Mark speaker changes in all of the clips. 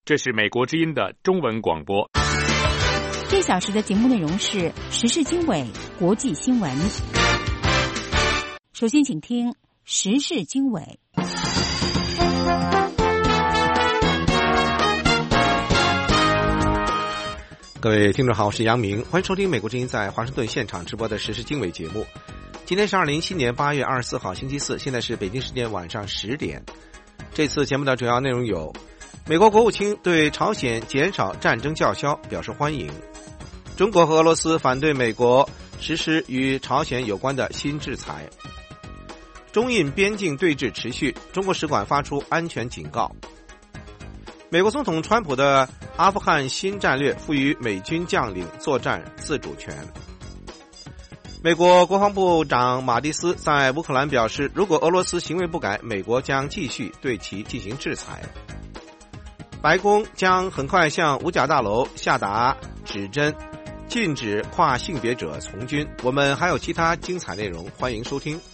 Speaker 1: 这是美国之音的中文广播。
Speaker 2: 这小时的节目内容是时事经纬、国际新闻。首先请听时事经纬。
Speaker 3: 各位听众好，我是杨明，欢迎收听美国之音在华盛顿现场直播的时事经纬节目。今天是2017年8月24号星期四，现在是北京时间晚上10点。这次节目的主要内容有：美国国务卿对朝鲜减少战争叫嚣表示欢迎；中国和俄罗斯反对美国实施与朝鲜有关的新制裁；中印边境对峙持续，中国使馆发出安全警告；美国总统川普的阿富汗新战略赋予美军将领作战自主权；美国国防部长马蒂斯在乌克兰表示，如果俄罗斯行为不改，美国将继续对其进行制裁；白宫将很快向五角大楼下达指针，禁止跨性别者从军。我们还有其他精彩内容，欢迎收听。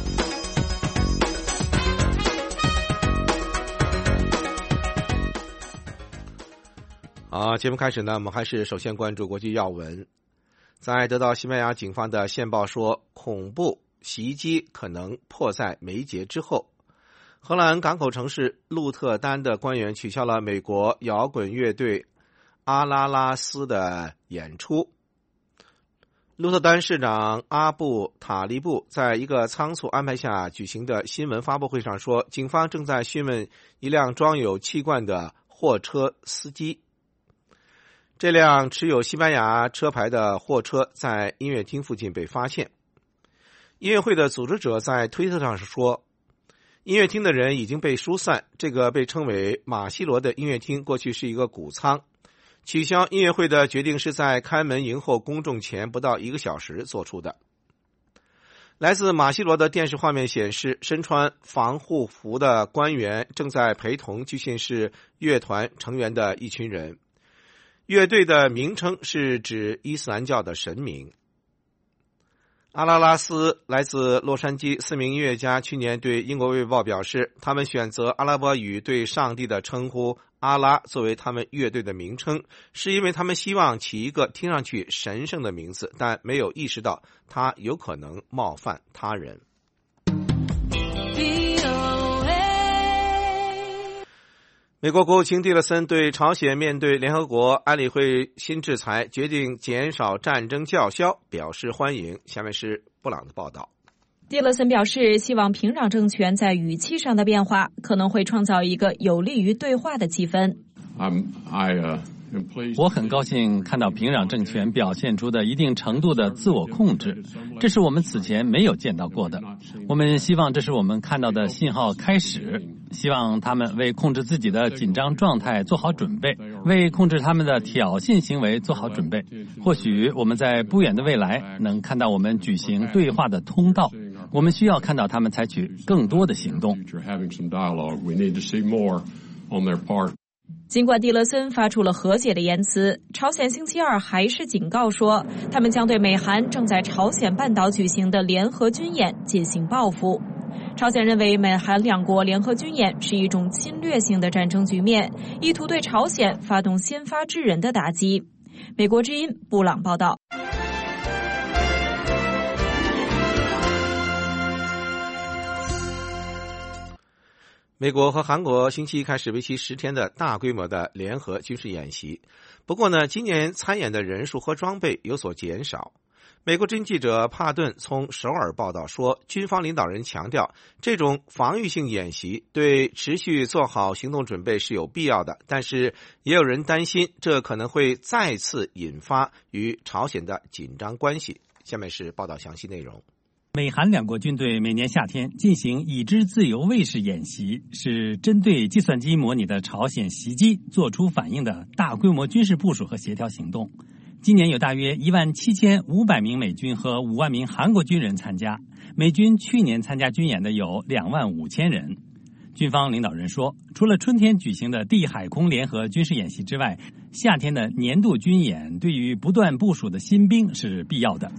Speaker 3: 好，节目开始呢，我们还是首先关注国际要闻。在得到西班牙警方的线报说恐怖袭击可能迫在眉睫之后，荷兰港口城市鹿特丹的官员取消了美国摇滚乐队阿拉拉斯的演出。鹿特丹市长阿布塔利布在一个仓促安排下举行的新闻发布会上说，警方正在询问一辆装有气罐的货车司机。这辆持有西班牙车牌的货车在音乐厅附近被发现。音乐会的组织者在推特上说，音乐厅的人已经被疏散，这个被称为马西罗的音乐厅过去是一个谷仓。取消音乐会的决定是在开门迎候公众前不到1个小时做出的。来自马西罗的电视画面显示，身穿防护服的官员正在陪同据信是乐团成员的一群人。乐队的名称是指伊斯兰教的神明。阿拉拉斯来自洛杉矶，4名音乐家去年对英国卫报表示，他们选择阿拉伯语对上帝的称呼阿拉作为他们乐队的名称，是因为他们希望起一个听上去神圣的名字，但没有意识到它有可能冒犯他人。美国国务卿蒂勒森对朝鲜面对联合国安理会新制裁，决定减少战争叫嚣表示欢迎。下面是布朗的报道。
Speaker 4: 蒂勒森表示，希望平壤政权在语气上的变化可能会创造一个有利于对话的气氛。
Speaker 5: 我很高兴看到平壤政权表现出的一定程度的自我控制，这是我们此前没有见到过的。我们希望这是我们看到的信号开始，希望他们为控制自己的紧张状态做好准备，为控制他们的挑衅行为做好准备。或许我们在不远的未来能看到我们举行对话的通道，我们需要看到他们采取更多的行动。
Speaker 4: 尽管蒂勒森发出了和解的言辞，朝鲜星期二还是警告说，他们将对美韩正在朝鲜半岛举行的联合军演进行报复。朝鲜认为美韩两国联合军演是一种侵略性的战争局面，意图对朝鲜发动先发制人的打击。美国之音布朗报道。
Speaker 3: 美国和韩国星期一开始为期10天的大规模的联合军事演习，不过呢，今年参演的人数和装备有所减少。美国之音记者帕顿从首尔报道说，军方领导人强调，这种防御性演习对持续做好行动准备是有必要的，但是也有人担心这可能会再次引发与朝鲜的紧张关系。下面是报道详细内容。
Speaker 5: 美韩两国军队每年夏天进行已知自由卫士演习，是针对计算机模拟的朝鲜袭击做出反应的大规模军事部署和协调行动。今年有大约17500名美军和5万名韩国军人参加，美军去年参加军演的有25000人。军方领导人说，除了春天举行的地海空联合军事演习之外，夏天的年度军演对于不断部署的新兵是必要的。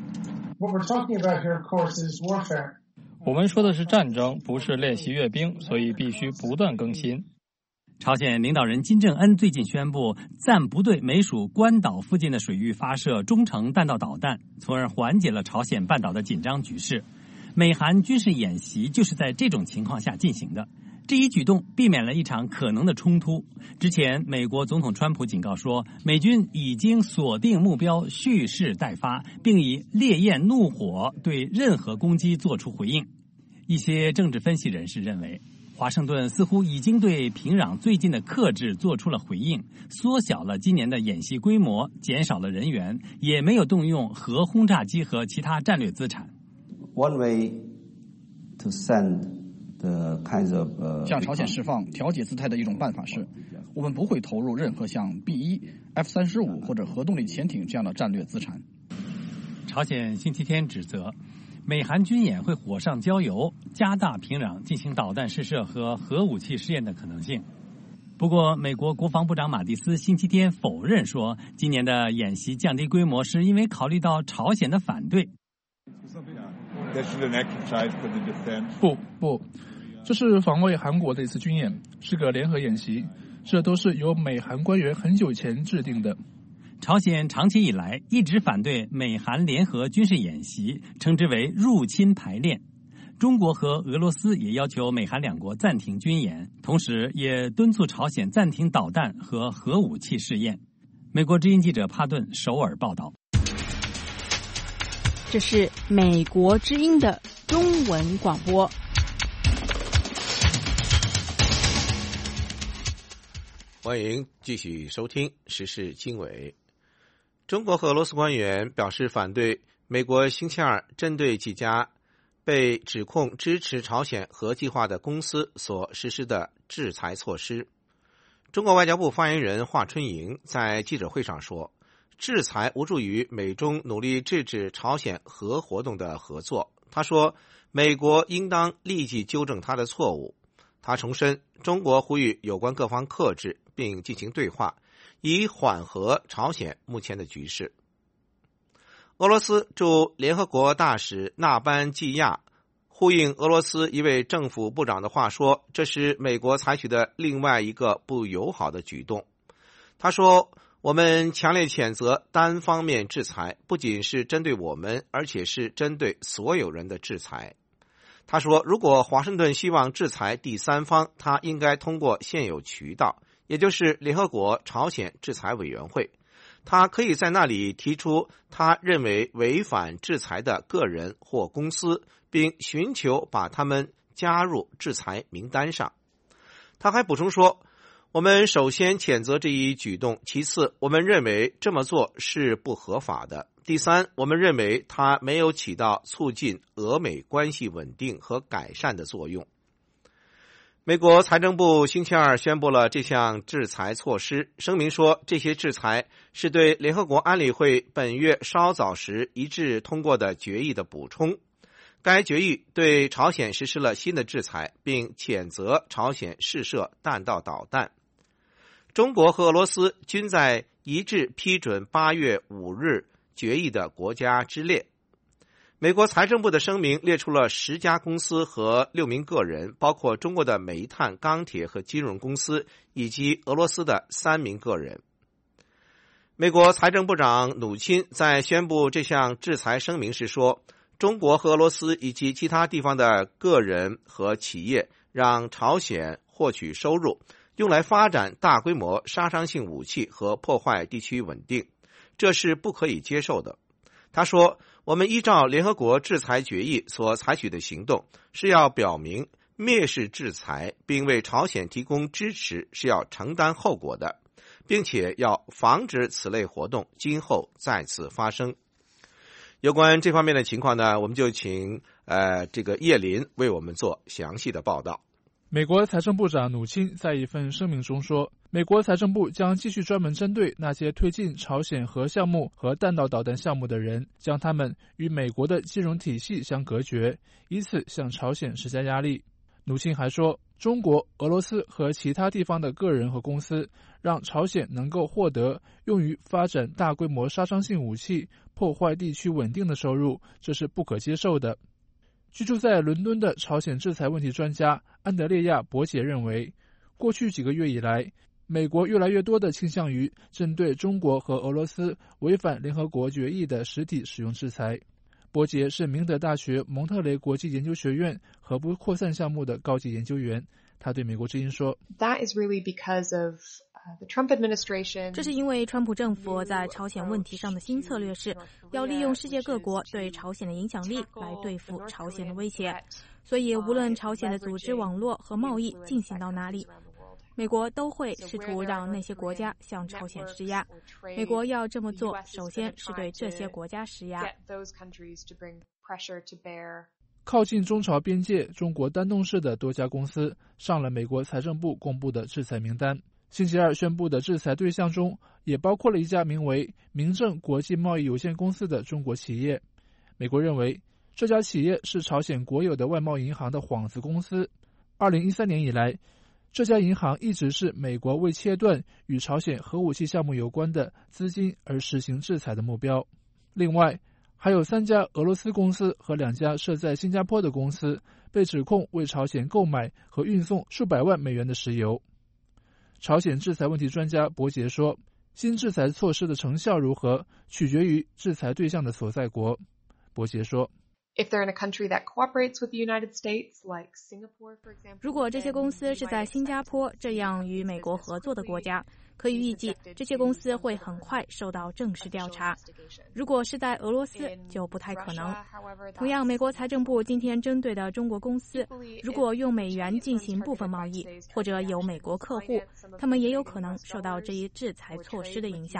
Speaker 6: 我们说的是战争，不是练习阅兵，所以必须不断更新。
Speaker 5: 朝鲜领导人金正恩最近宣布暂不对美属关岛附近的水域发射中程弹道导弹，从而缓解了朝鲜半岛的紧张局势。美韩军事演习就是在这种情况下进行的。这一举动避免了一场可能的冲突。之前，美国总统川普警告说，美军已经锁定目标，蓄势待发，并以烈焰怒火对任何攻击作出回应。一些政治分析人士认为，华盛顿似乎已经对平壤最近的克制做出了回应，缩小了今年的演习规模，减少了人员，也没有动用核轰炸机和其他战略资产。
Speaker 6: One way to send
Speaker 7: 向朝鲜释放调节姿态的一种办法是，我们不会投入任何像 B-1、F-35 或者核动力潜艇这样的战略资产。
Speaker 5: 朝鲜星期天指责美韩军演会火上浇油，加大平壤进行导弹试射和核武器试验的可能性。不过，美国国防部长马蒂斯星期天否认说，今年的演习降低规模是因为考虑到朝鲜的反对。
Speaker 8: 不，这是防卫韩国的一次军演，是个联合演习，这都是由美韩官员很久前制定的。
Speaker 5: 朝鲜长期以来一直反对美韩联合军事演习，称之为入侵排练。中国和俄罗斯也要求美韩两国暂停军演，同时也敦促朝鲜暂停导弹和核武器试验。美国之音记者帕顿首尔报道。
Speaker 2: 这是美国之音的中文广播。
Speaker 3: 欢迎继续收听时事经纬。中国和俄罗斯官员表示反对美国星期二针对几家被指控支持朝鲜核计划的公司所实施的制裁措施。中国外交部发言人华春莹在记者会上说，制裁无助于美中努力制止朝鲜核活动的合作。他说，美国应当立即纠正他的错误。他重申，中国呼吁有关各方克制并进行对话，以缓和朝鲜目前的局势。俄罗斯驻联合国大使纳班季亚呼应俄罗斯一位政府部长的话说，这是美国采取的另外一个不友好的举动。他说，我们强烈谴责单方面制裁，不仅是针对我们，而且是针对所有人的制裁。他说，如果华盛顿希望制裁第三方，他应该通过现有渠道，也就是联合国朝鲜制裁委员会。他可以在那里提出他认为违反制裁的个人或公司，并寻求把他们加入制裁名单上。他还补充说，我们首先谴责这一举动，其次，我们认为这么做是不合法的。第三，我们认为它没有起到促进俄美关系稳定和改善的作用。美国财政部星期二宣布了这项制裁措施，声明说，这些制裁是对联合国安理会本月稍早时一致通过的决议的补充。该决议对朝鲜实施了新的制裁，并谴责朝鲜试射弹道导弹。中国和俄罗斯均在一致批准8月5日决议的国家之列。美国财政部的声明列出了10家公司和6名个人，包括中国的煤炭、钢铁和金融公司，以及俄罗斯的3名个人。美国财政部长努钦在宣布这项制裁声明时说，中国和俄罗斯以及其他地方的个人和企业让朝鲜获取收入，用来发展大规模杀伤性武器和破坏地区稳定，这是不可以接受的。他说，我们依照联合国制裁决议所采取的行动，是要表明蔑视制裁并为朝鲜提供支持是要承担后果的，并且要防止此类活动今后再次发生。有关这方面的情况呢，我们就请叶林为我们做详细的报道。
Speaker 8: 美国财政部长努钦在一份声明中说，美国财政部将继续专门针对那些推进朝鲜核项目和弹道导弹项目的人，将他们与美国的金融体系相隔绝，以此向朝鲜施加压力。努钦还说，中国、俄罗斯和其他地方的个人和公司让朝鲜能够获得用于发展大规模杀伤性武器、破坏地区稳定的收入，这是不可接受的。居住在伦敦的朝鲜制裁问题专家安德烈亚·伯杰认为， 过去几个月以来，美国越来越多地倾向于针对中国和俄罗斯违反联合国决议的实体使用制裁。伯杰是明德大学蒙特雷国际研究学院核不扩散项目的高级研究员，他对美国之音说：
Speaker 9: That is really because of the Trump administration.
Speaker 10: 这是因为川普政府在朝鲜问题上的新策略是要利用世界各国对朝鲜的影响力来对付朝鲜的威胁，所以无论朝鲜的组织网络和贸易进行到哪里，美国都会试图让那些国家向朝鲜施压。美国要这么做，首先是对这些国家施压。
Speaker 8: 靠近中朝边界中国丹东市的多家公司上了美国财政部公布的制裁名单。星期二宣布的制裁对象中也包括了一家名为明正国际贸易有限公司的中国企业。美国认为这家企业是朝鲜国有的外贸银行的幌子公司。2013年以来，这家银行一直是美国为切断与朝鲜核武器项目有关的资金而实行制裁的目标。另外，还有3家俄罗斯公司和2家设在新加坡的公司被指控为朝鲜购买和运送数百万美元的石油。朝鲜制裁问题专家伯杰说，新制裁措施的成效如何，取决于制裁对象的所在国。伯杰说，
Speaker 10: 如果这些公司是在新加坡这样与美国合作的国家，可以预计这些公司会很快受到正式调查。如果是在俄罗斯，就不太可能。同样，美国财政部今天针对的中国公司，如果用美元进行部分贸易，或者有美国客户，他们也有可能受到这一制裁措施的影响。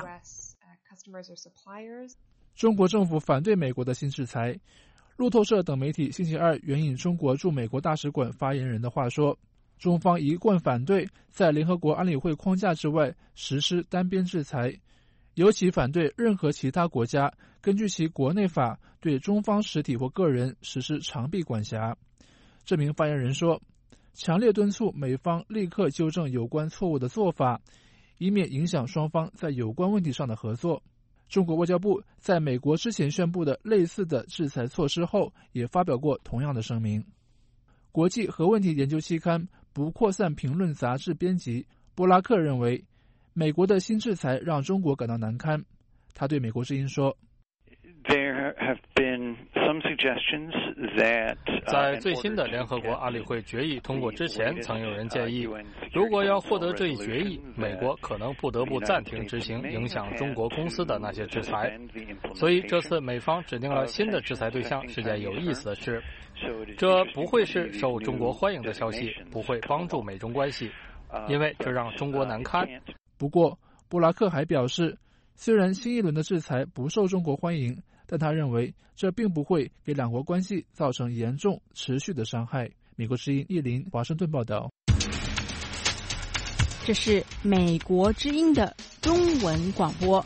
Speaker 8: 中国政府反对美国的新制裁。路透社等媒体星期二援引中国驻美国大使馆发言人的话说，中方一贯反对在联合国安理会框架之外实施单边制裁，尤其反对任何其他国家根据其国内法对中方实体或个人实施长臂管辖。这名发言人说，强烈敦促美方立刻纠正有关错误的做法，以免影响双方在有关问题上的合作。中国外交部在美国之前宣布的类似的制裁措施后，也发表过同样的声明。国际核问题研究期刊《不扩散评论》杂志编辑布拉克认为，美国的新制裁让中国感到难堪。他对美国之音说，
Speaker 1: 在最新的联合国安理会决议通过之前，曾有人建议，如果要获得这一决议，美国可能不得不暂停执行影响中国公司的那些制裁。所以这次美方指定了新的制裁对象是件有意思的事。这不会是受中国欢迎的消息，不会帮助美中关系，因为这让中国难堪。
Speaker 8: 不过，布拉克还表示，虽然新一轮的制裁不受中国欢迎，但他认为这并不会给两国关系造成严重持续的伤害。美国之音叶林华盛顿报道。
Speaker 2: 这是美国之音的中文广播。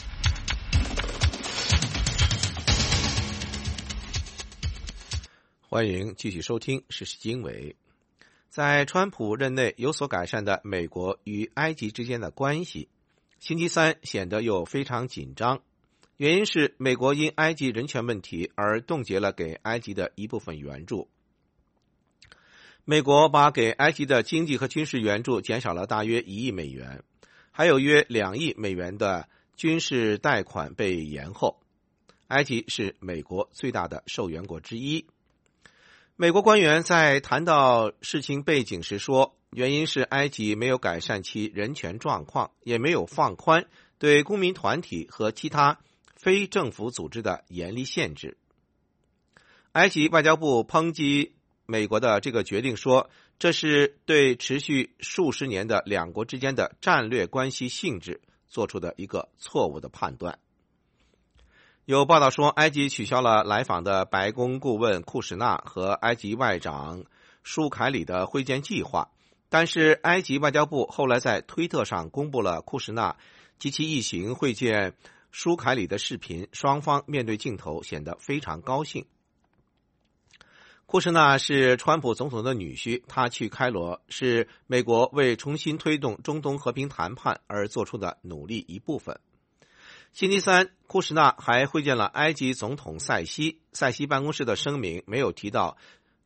Speaker 3: 欢迎继续收听时事经纬。在川普任内有所改善的美国与埃及之间的关系，星期三显得又非常紧张。原因是美国因埃及人权问题而冻结了给埃及的一部分援助。美国把给埃及的经济和军事援助减少了大约1亿美元，还有约2亿美元的军事贷款被延后。埃及是美国最大的受援国之一。美国官员在谈到事情背景时说，原因是埃及没有改善其人权状况，也没有放宽对公民团体和其他非政府组织的严厉限制。埃及外交部抨击美国的这个决定说，这是对持续数十年的两国之间的战略关系性质做出的一个错误的判断。有报道说，埃及取消了来访的白宫顾问库什纳和埃及外长舒凯里的会见计划，但是埃及外交部后来在推特上公布了库什纳及其一行会见舒凯里的视频，双方面对镜头显得非常高兴。库什纳是川普总统的女婿，他去开罗是美国为重新推动中东和平谈判而做出的努力一部分。星期三，库什纳还会见了埃及总统塞西。塞西办公室的声明没有提到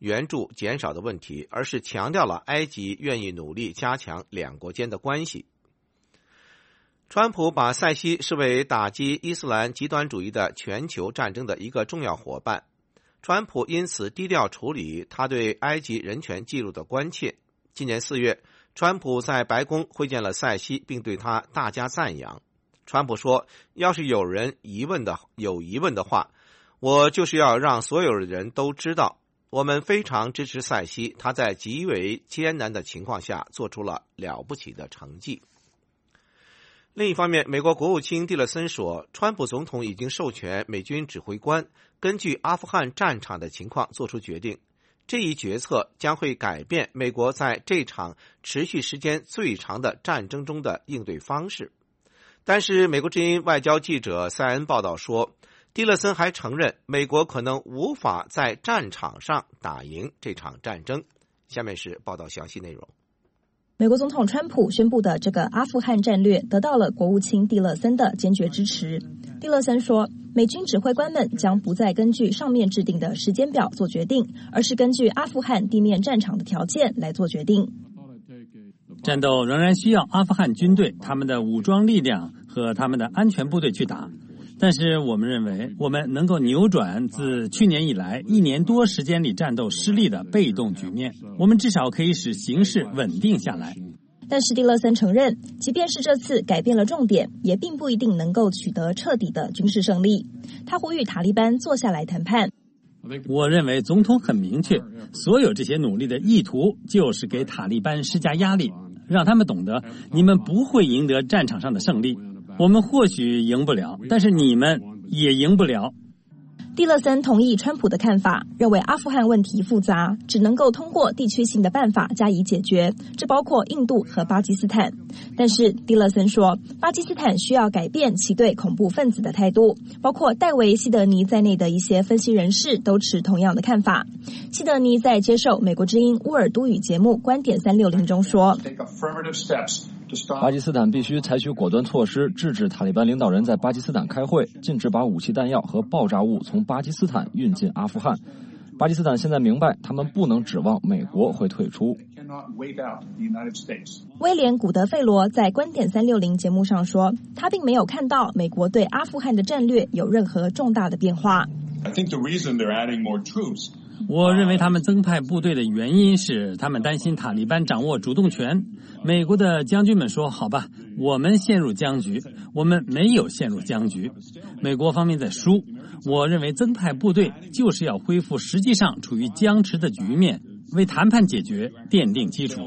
Speaker 3: 援助减少的问题，而是强调了埃及愿意努力加强两国间的关系。川普把塞西视为打击伊斯兰极端主义的全球战争的一个重要伙伴，川普因此低调处理他对埃及人权记录的关切。今年4月，川普在白宫会见了塞西，并对他大加赞扬。川普说，要是有疑问的话，我就是要让所有人都知道，我们非常支持塞西，他在极为艰难的情况下做出了了不起的成绩。另一方面，美国国务卿蒂勒森说，川普总统已经授权美军指挥官根据阿富汗战场的情况做出决定，这一决策将会改变美国在这场持续时间最长的战争中的应对方式。但是美国之音外交记者塞恩报道说，蒂勒森还承认美国可能无法在战场上打赢这场战争。下面是报道详细内容。
Speaker 4: 美国总统川普宣布的这个阿富汗战略得到了国务卿蒂勒森的坚决支持。蒂勒森说，美军指挥官们将不再根据上面制定的时间表做决定，而是根据阿富汗地面战场的条件来做决定。
Speaker 5: 战斗仍然需要阿富汗军队、他们的武装力量和他们的安全部队去打，但是我们认为我们能够扭转自去年以来1年多时间里战斗失利的被动局面，我们至少可以使形势稳定下来。
Speaker 4: 但是蒂勒森承认，即便是这次改变了重点，也并不一定能够取得彻底的军事胜利。他呼吁塔利班坐下来谈判。
Speaker 5: 我认为总统很明确，所有这些努力的意图就是给塔利班施加压力，让他们懂得你们不会赢得战场上的胜利，我们或许赢不了，但是你们也赢不了。
Speaker 4: 蒂勒森同意川普的看法，认为阿富汗问题复杂，只能够通过地区性的办法加以解决，这包括印度和巴基斯坦。但是蒂勒森说，巴基斯坦需要改变其对恐怖分子的态度，包括戴维·希德尼在内的一些分析人士都持同样的看法。希德尼在接受美国之音乌尔都语节目《观点360》中说，
Speaker 11: 巴基斯坦必须采取果断措施，制止塔利班领导人在巴基斯坦开会，禁止把武器弹药和爆炸物从巴基斯坦运进阿富汗。巴基斯坦现在明白，他们不能指望美国会退出。
Speaker 4: 威廉·古德费罗在《观点360》节目上说，他并没有看到美国对阿富汗的战略有任何重大的变化。
Speaker 5: 我认为他们增派部队的原因是他们担心塔利班掌握主动权。美国的将军们说，好吧，我们陷入僵局，我们没有陷入僵局，美国方面在输。我认为增派部队就是要恢复实际上处于僵持的局面，为谈判解决奠定基础。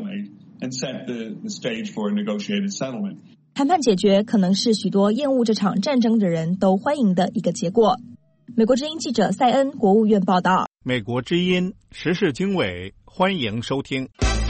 Speaker 4: 谈判解决可能是许多厌恶这场战争的人都欢迎的一个结果。美国之音记者塞恩国务院报道。
Speaker 12: 美国之音时事经纬，欢迎收听。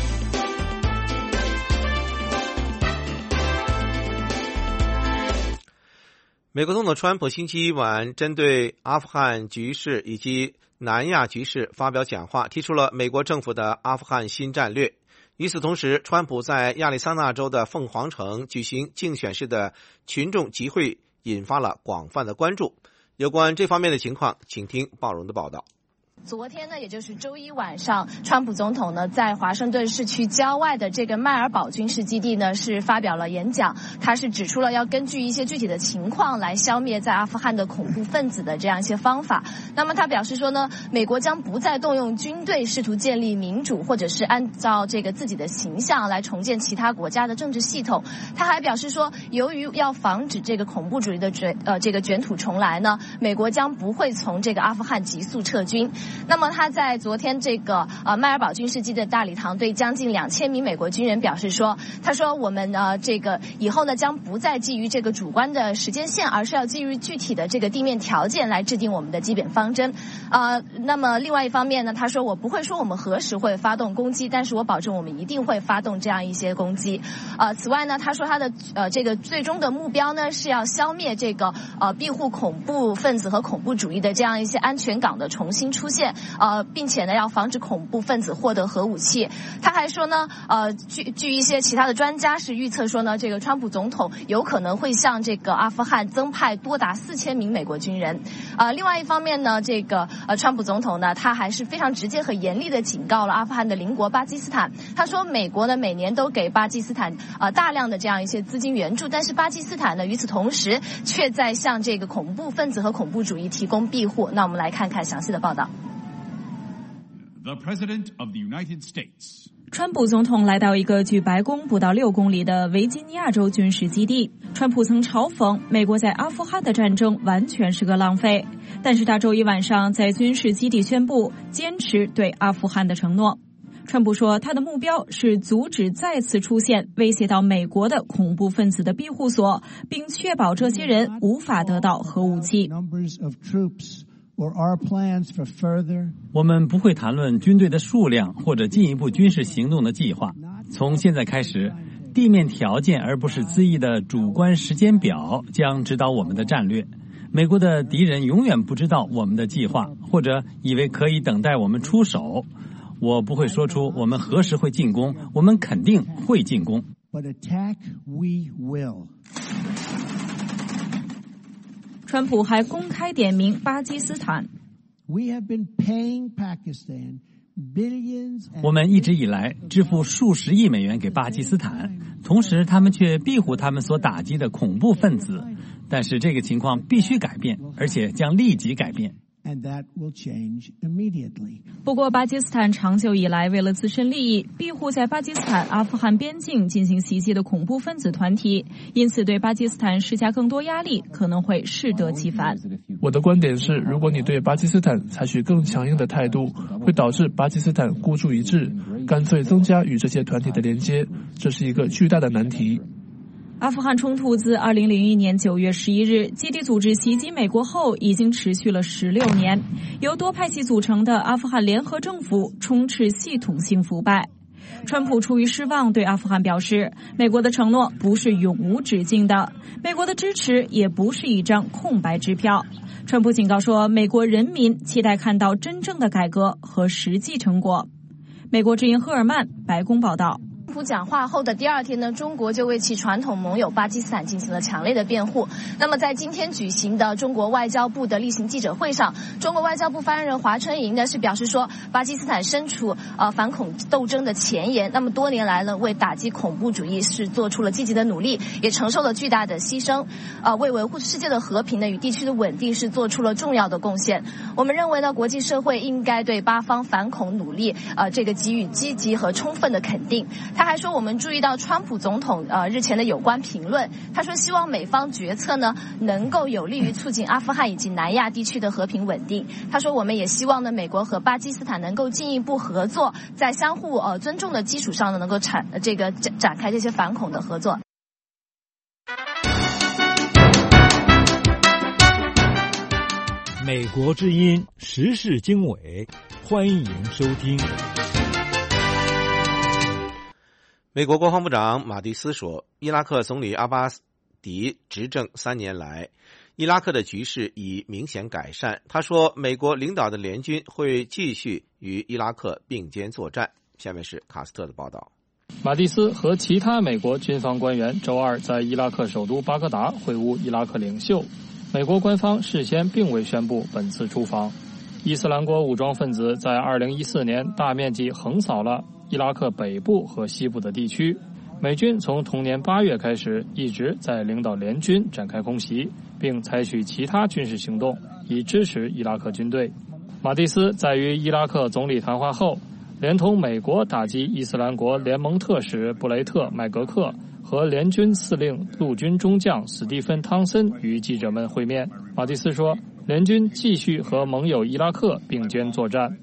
Speaker 3: 美国总统川普星期一晚针对阿富汗局势以及南亚局势发表讲话，提出了美国政府的阿富汗新战略。与此同时，川普在亚利桑那州的凤凰城举行竞选式的群众集会，引发了广泛的关注。有关这方面的情况，请听鲍荣的报道。
Speaker 13: 昨天呢，也就是周一晚上，川普总统呢在华盛顿市区郊外的这个迈尔堡军事基地呢是发表了演讲。他是指出了要根据一些具体的情况来消灭在阿富汗的恐怖分子的这样一些方法。那么他表示说呢，美国将不再动用军队试图建立民主，或者是按照这个自己的形象来重建其他国家的政治系统。他还表示说，由于要防止这个恐怖主义的这个卷土重来呢，美国将不会从这个阿富汗急速撤军。那么他在昨天这个迈尔堡军事基地的大礼堂对将近2000名美国军人表示说，他说我们这个以后呢将不再基于这个主观的时间线，而是要基于具体的这个地面条件来制定我们的基本方针。那么另外一方面呢，他说我不会说我们何时会发动攻击，但是我保证我们一定会发动这样一些攻击。此外呢，他说他的这个最终的目标呢是要消灭这个庇护恐怖分子和恐怖主义的这样一些安全港的重新出现。 线，并且呢要防止恐怖分子获得核武器。他还说呢，据一些其他的专家是预测说呢，这个川普总统有可能会向这个阿富汗增派多达4000名美国军人。另外一方面呢，这个川普总统呢，他还是非常直接和严厉的警告了阿富汗的邻国巴基斯坦。他说，美国呢每年都给巴基斯坦大量的这样一些资金援助，但是巴基斯坦呢与此同时却在向这个恐怖分子和恐怖主义提供庇护。那我们来看看详细的报道。
Speaker 14: The President of the United States.
Speaker 4: 川普总统来到一个距白宫不到6公里的维吉尼亚州军事基地。川普曾嘲讽美国在阿富汗的战争完全是个浪费，但是他周一晚上在军事基地宣布坚持对阿富汗的承诺。川普说，他的目标是阻止再次出现威胁到美国的恐怖分子的庇护所，并确保这些人无法得到核武器。
Speaker 5: 我们不会谈论军队的数量或者进一步军事行动的计划。从现在开始，地面条件而不是恣意的主观时间表将指导我们的战略。美国的敌人永远不知道我们的计划，或者以为可以等待我们出手。我不会说出我们何时会进攻，我们肯定会进攻。
Speaker 4: 川普还公开点名巴基斯坦。
Speaker 5: 我们一直以来支付数十亿美元给巴基斯坦，同时他们却庇护他们所打击的恐怖分子。但是这个情况必须改变，而且将立即改变。
Speaker 4: 不过，巴基斯坦长久以来为了自身利益，庇护在巴基斯坦、阿富汗边境进行袭击的恐怖分子团体，因此对巴基斯坦施加更多压力可能会适得其反。
Speaker 8: 我的观点是，如果你对巴基斯坦采取更强硬的态度，会导致巴基斯坦孤注一掷，干脆增加与这些团体的连接，这是一个巨大的难题。
Speaker 4: 阿富汗冲突自2001年9月11日基地组织袭击美国后已经持续了16年，由多派系组成的阿富汗联合政府充斥系统性腐败。川普出于失望对阿富汗表示，美国的承诺不是永无止境的，美国的支持也不是一张空白支票。川普警告说，美国人民期待看到真正的改革和实际成果。美国之音赫尔曼，白宫报道。
Speaker 13: 川普讲话后的第2天呢，中国就为其传统盟友巴基斯坦进行了强烈的辩护。那么在今天举行的中国外交部的例行记者会上，中国外交部发言人华春莹呢是表示说，巴基斯坦身处反恐斗争的前沿，那么多年来呢为打击恐怖主义是做出了积极的努力，也承受了巨大的牺牲，为维护世界的和平呢与地区的稳定是做出了重要的贡献。我们认为呢，国际社会应该对巴方反恐努力这个给予积极和充分的肯定。他还说，我们注意到川普总统日前的有关评论，他说希望美方决策呢能够有利于促进阿富汗以及南亚地区的和平稳定。他说，我们也希望呢美国和巴基斯坦能够进一步合作，在相互尊重的基础上呢能够展开这些反恐的合作。
Speaker 15: 美国之音时事经纬，欢迎收听。
Speaker 3: 美国国防部长马蒂斯说，伊拉克总理阿巴迪执政3年来，伊拉克的局势已明显改善。他说，美国领导的联军会继续与伊拉克并肩作战。下面是卡斯特的报道。
Speaker 1: 马蒂斯和其他美国军方官员周二在伊拉克首都巴格达会晤伊拉克领袖。美国官方事先并未宣布本次出访。伊斯兰国武装分子在2014年大面积横扫了伊拉克北部和西部的地区，美军从同年8月开始一直在领导联军展开空袭，并采取其他军事行动以支持伊拉克军队。马蒂斯在与伊拉克总理谈话后，连同美国打击伊斯兰国联盟特使布雷特·麦格克和联军司令陆军中将史蒂芬·汤森与记者们会面。马蒂斯说，联军继续和盟友伊拉克并肩作战。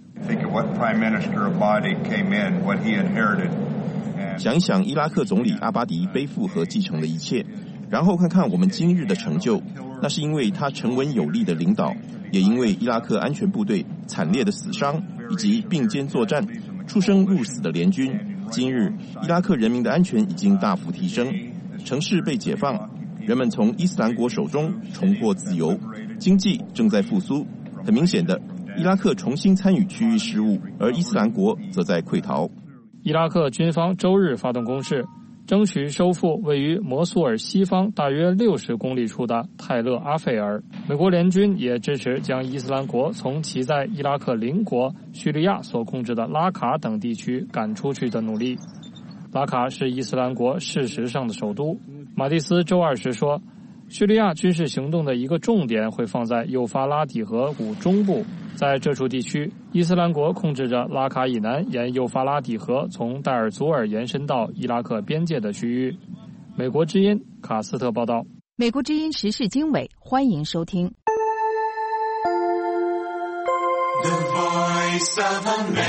Speaker 16: 想想伊拉克总理阿巴迪背负和继承的一切，然后看看我们今日的成就，那是因为他沉稳有力的领导，也因为伊拉克安全部队惨烈的死伤以及并肩作战出生入死的联军。今日伊拉克人民的安全已经大幅提升，城市被解放，人们从伊斯兰国手中重获自由，经济正在复苏。很明显的， 伊拉克重新参与区域事务，而伊斯兰国则在溃逃。
Speaker 17: 伊拉克军方周日发动攻势，争取收复位于摩苏尔西方大约60公里处的泰勒阿费尔。美国联军也支持将伊斯兰国从其在伊拉克邻国叙利亚所控制的拉卡等地区赶出去的努力。拉卡是伊斯兰国事实上的首都。马蒂斯周二时说，叙利亚军事行动的一个重点会放在幼发拉底河谷中部，在这处地区，伊斯兰国控制着拉卡以南沿幼发拉底河从代尔祖尔延伸到伊拉克边界的区域。美国之音卡斯特报道。
Speaker 2: 美国之音时事经纬，欢迎收听。
Speaker 18: The Voice of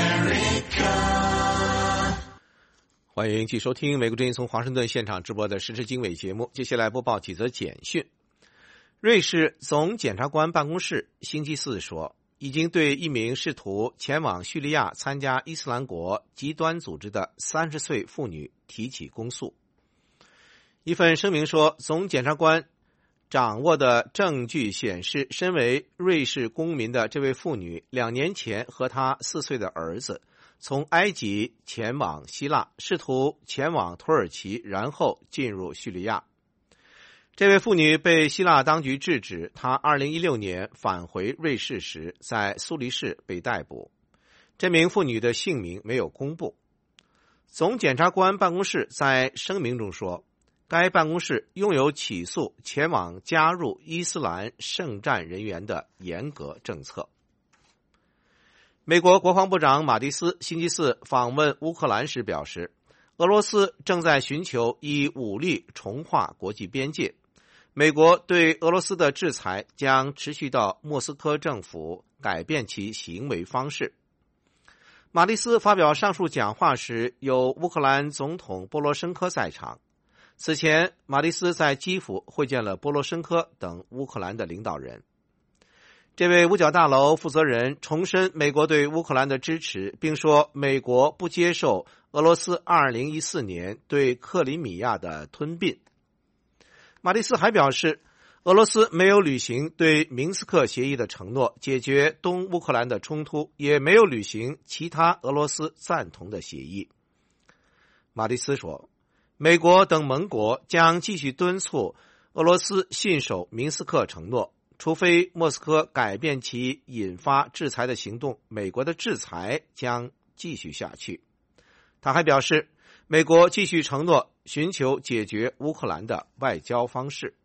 Speaker 18: America。
Speaker 3: 欢迎继续收听美国之音从华盛顿现场直播的时事经纬节目。接下来播报几则简讯。瑞士总检察官办公室星期四说，已经对一名试图前往叙利亚参加伊斯兰国极端组织的30岁妇女提起公诉。一份声明说，总检察官掌握的证据显示，身为瑞士公民的这位妇女2年前和她4岁的儿子从埃及前往希腊，试图前往土耳其，然后进入叙利亚。这位妇女被希腊当局制止，她2016年返回瑞士时在苏黎世被逮捕。这名妇女的姓名没有公布。总检察官办公室在声明中说，该办公室拥有起诉前往加入伊斯兰圣战人员的严格政策。美国国防部长马蒂斯星期四访问乌克兰时表示，俄罗斯正在寻求以武力重划国际边界。美国对俄罗斯的制裁将持续到莫斯科政府改变其行为方式。马蒂斯发表上述讲话时，有乌克兰总统波罗申科在场。此前，马蒂斯在基辅会见了波罗申科等乌克兰的领导人。这位五角大楼负责人重申美国对乌克兰的支持，并说美国不接受俄罗斯2014年对克里米亚的吞并。马蒂斯还表示，俄罗斯没有履行对明斯克协议的承诺，解决东乌克兰的冲突，也没有履行其他俄罗斯赞同的协议。马蒂斯说，美国等盟国将继续敦促俄罗斯信守明斯克承诺，除非莫斯科改变其引发制裁的行动，美国的制裁将继续下去。他还表示，美国继续承诺寻求解决乌克兰的外交方式。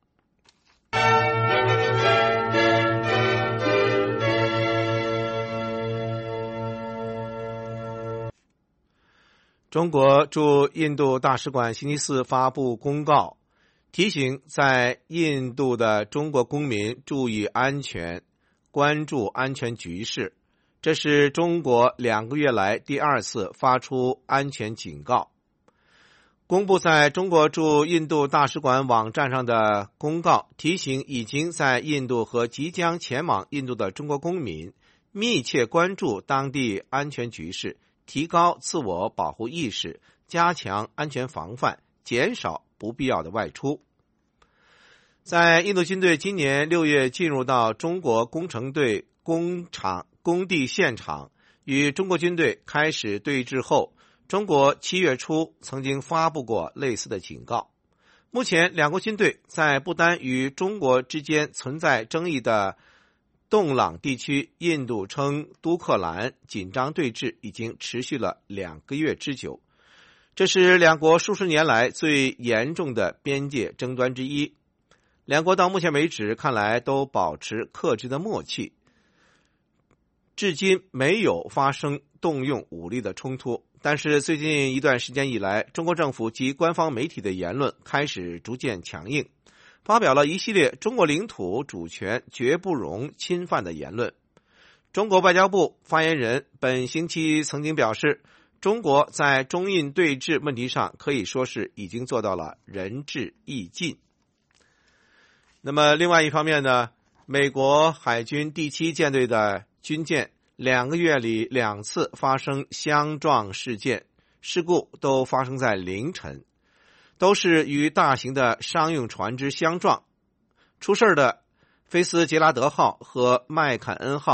Speaker 3: 中国驻印度大使馆星期四发布公告，提醒在印度的中国公民注意安全，关注安全局势。这是中国2个月来第2次发出安全警告。公布在中国驻印度大使馆网站上的公告提醒已经在印度和即将前往印度的中国公民密切关注当地安全局势，提高自我保护意识，加强安全防范，减少不必要的外出。在印度军队今年6月进入到中国工程队工地现场，与中国军队开始对峙后，中国7月初曾经发布过类似的警告。目前两国军队在不丹与中国之间存在争议的洞朗地区，印度称都克兰紧张对峙已经持续了2个月之久，这是两国数十年来最严重的边界争端之一。两国到目前为止看来都保持克制的默契，至今没有发生动用武力的冲突。但是最近一段时间以来，中国政府及官方媒体的言论开始逐渐强硬，发表了一系列中国领土主权绝不容侵犯的言论。中国外交部发言人本星期曾经表示，中国在中印对峙问题上可以说是已经做到了仁至义尽。那么另外一方面呢，美国海军第7舰队的军舰2个月里2次发生相撞事件，事故都发生在凌晨，都是与大型的商用船只相撞。出事的菲斯杰拉德号和麦坎恩号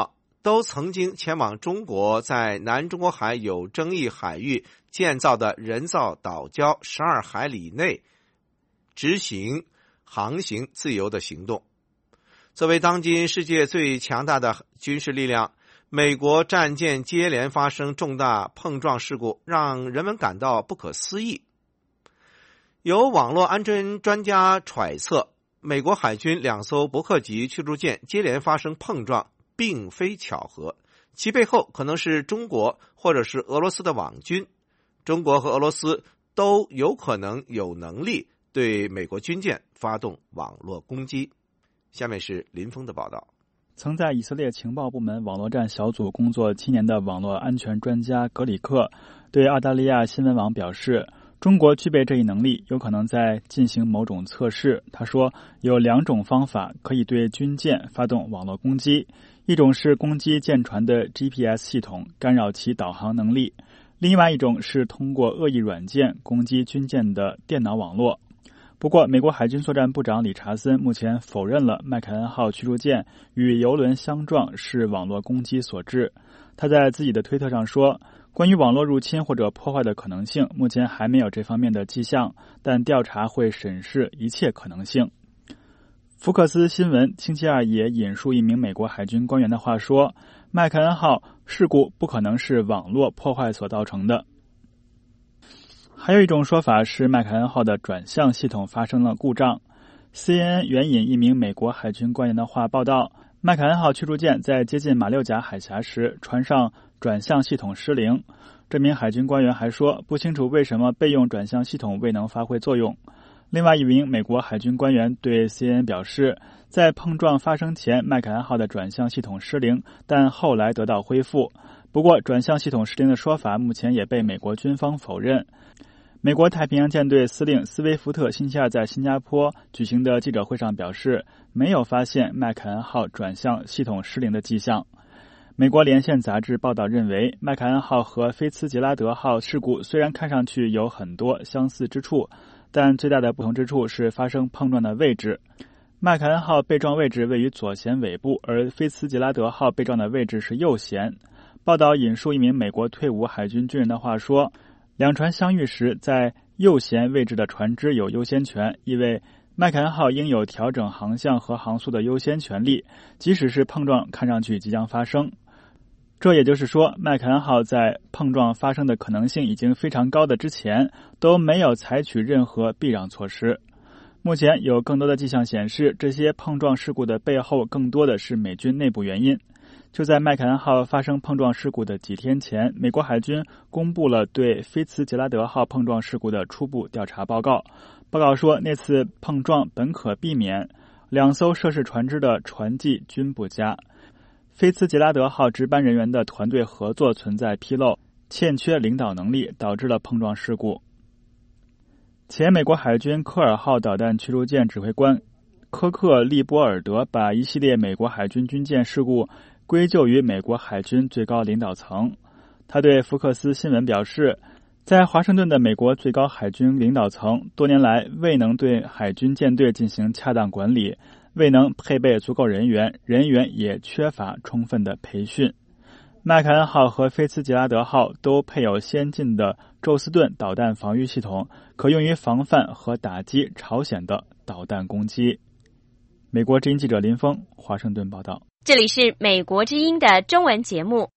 Speaker 3: 都曾经前往中国在南中国海有争议海域建造的人造岛礁12海里内执行航行自由的行动。作为当今世界最强大的军事力量，美国战舰接连发生重大碰撞事故，让人们感到不可思议。有网络安全专家揣测，美国海军2艘伯克级驱逐舰接连发生碰撞并非巧合，其背后可能是中国或者是俄罗斯的网军。中国和俄罗斯都有可能有能力对美国军舰发动网络攻击。下面是林峰的报道。
Speaker 19: 曾在以色列情报部门网络战小组工作7年的网络安全专家格里克对澳大利亚新闻网表示，中国具备这一能力，有可能在进行某种测试。他说，有2种方法可以对军舰发动网络攻击，一种是攻击舰船的 GPS 系统，干扰其导航能力；另外一种是通过恶意软件攻击军舰的电脑网络。不过，美国海军作战部长理查森目前否认了麦凯恩号驱逐舰与油轮相撞是网络攻击所致。他在自己的推特上说，关于网络入侵或者破坏的可能性，目前还没有这方面的迹象，但调查会审视一切可能性。福克斯新闻星期二也引述一名美国海军官员的话说，麦凯恩号事故不可能是网络破坏所造成的。还有一种说法是麦凯恩号的转向系统发生了故障。CNN 援引一名美国海军官员的话报道，麦凯恩号驱逐舰在接近马六甲海峡时，船上转向系统失灵。这名海军官员还说，不清楚为什么备用转向系统未能发挥作用。另外一名美国海军官员对 CNN 表示，在碰撞发生前，麦凯恩号的转向系统失灵，但后来得到恢复。不过，转向系统失灵的说法目前也被美国军方否认。美国太平洋舰队司令斯威夫特星期二在新加坡举行的记者会上表示，没有发现麦凯恩号转向系统失灵的迹象。美国连线杂志报道认为，麦凯恩号和菲茨杰拉德号事故虽然看上去有很多相似之处，但最大的不同之处是发生碰撞的位置。麦凯恩号被撞位置位于左舷尾部，而菲茨杰拉德号被撞的位置是右舷。报道引述一名美国退伍海军军人的话说，两船相遇时，在右舷位置的船只有优先权，意味麦凯恩号应有调整航向和航速的优先权利，即使是碰撞看上去即将发生。这也就是说，麦凯恩号在碰撞发生的可能性已经非常高的之前，都没有采取任何避让措施。目前有更多的迹象显示，这些碰撞事故的背后更多的是美军内部原因。就在麦凯恩号发生碰撞事故的几天前，美国海军公布了对菲茨杰拉德号碰撞事故的初步调查报告。报告说，那次碰撞本可避免，2艘涉事船只的船技均不佳。菲茨杰拉德号值班人员的团队合作存在纰漏，欠缺领导能力，导致了碰撞事故。前美国海军科尔号导弹驱逐舰指挥官科克利波尔德把一系列美国海军军舰事故归咎于美国海军最高领导层。他对福克斯新闻表示，在华盛顿的美国最高海军领导层多年来未能对海军舰队进行恰当管理，未能配备足够人员，人员也缺乏充分的培训。麦凯恩号和菲茨杰拉德号都配有先进的宙斯盾导弹防御系统，可用于防范和打击朝鲜的导弹攻击。美国之音记者林峰，华盛顿报道。
Speaker 20: 这里是美国之音的中文节目。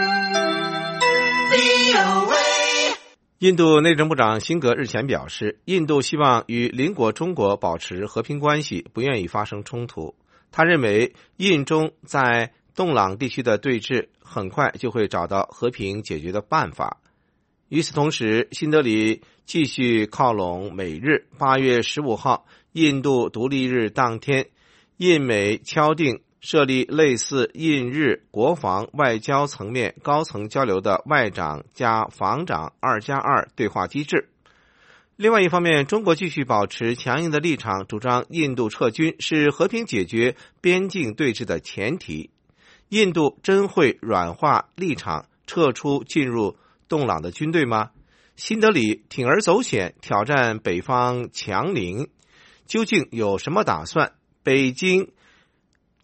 Speaker 3: 印度内政部长辛格日前表示，印度希望与邻国中国保持和平关系，不愿意发生冲突。他认为印中在洞朗地区的对峙很快就会找到和平解决的办法。与此同时，新德里继续靠拢美日。8月15号，印度独立日当天，印美敲定设立类似印日国防外交层面高层交流的外长加防长2+2对话机制。另外一方面，中国继续保持强硬的立场，主张印度撤军是和平解决边境对峙的前提。印度真会软化立场，撤出进入洞朗的军队吗？新德里铤而走险挑战北方强邻，究竟有什么打算？北京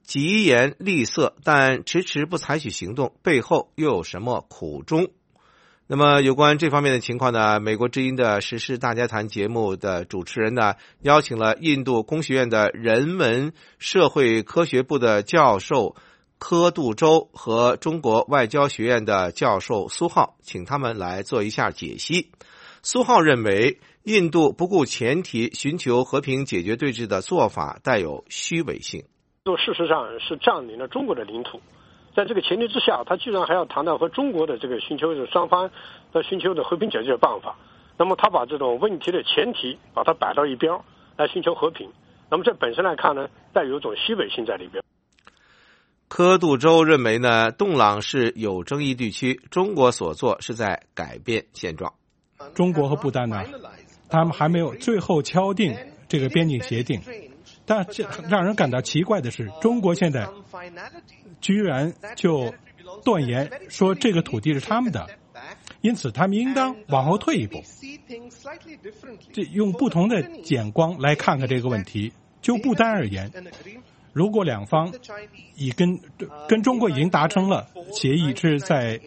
Speaker 3: 疾言厉色，但迟迟不采取行动，背后又有什么苦衷？那么有关这方面的情况呢，美国之音的时事大家谈节目的主持人呢，邀请了印度工学院的人文社会科学部的教授柯杜州和中国外交学院的教授苏浩，请他们来做一下解析。苏浩认为，印度不顾前提寻求和平解决对峙的做法带有虚伪性。
Speaker 21: 事实上是占领了中国的领土，在这个前提之下，他居然还要谈到和中国的这个寻求的双方的寻求的和平解决的办法。那么他把这种问题的前提把它摆到一边来寻求和平，那么这本身来看呢，带有一种虚伪性在里边。
Speaker 3: 柯杜州认为呢，洞朗是有争议地区，中国所做是在改变现状。
Speaker 22: 中国和不丹呢，他们还没有最后敲定这个边境协定，但让人感到奇怪的是，中国现在居然就断言说这个土地是他们的，因此他们应当往后退一步，用不同的眼光来看看这个问题。就不丹而言，如果两方已跟中国已经达成了协议，是在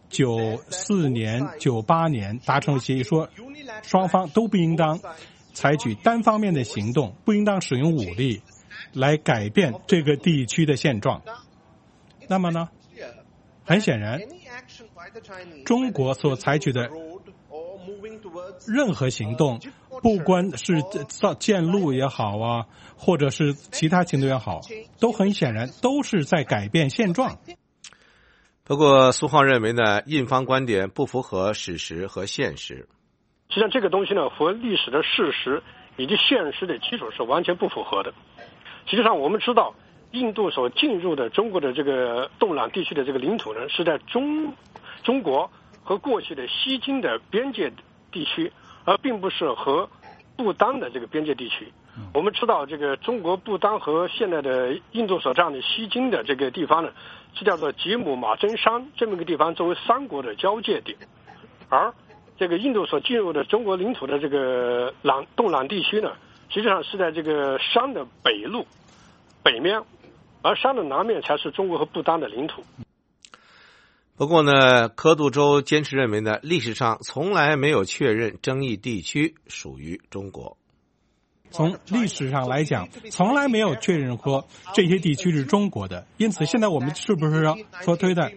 Speaker 22: 94年、98年达成了协议，说双方都不应当采取单方面的行动，不应当使用武力来改变这个地区的现状。那么呢，很显然，中国所采取的任何行动，不管是建路也好啊，或者是其他行动也好，都很显然都是在改变现状。
Speaker 3: 不过苏浩认为呢，印方观点不符合史实和现实。
Speaker 21: 实际上这个东西呢，和历史的事实以及现实的基础是完全不符合的。实际上我们知道，印度所进入的中国的这个洞朗地区的这个领土呢，是在中国和过去的西京的边界地区，而并不是和不丹的这个边界地区。我们知道，这个中国不丹和现在的印度所占的西京的这个地方呢，是叫做吉姆马真山这么一个地方，作为三国的交界点。而这个印度所进入的中国领土的这个洞朗地区呢，实际上是在这个山的北面，而山的南面才是中国和不丹的领土。
Speaker 3: 不过呢，柯杜州坚持认为呢，历史上从来没有确认争议地区属于中国。
Speaker 22: 从历史上来讲，从来没有确认过这些地区是中国的，因此现在我们是不是要说推断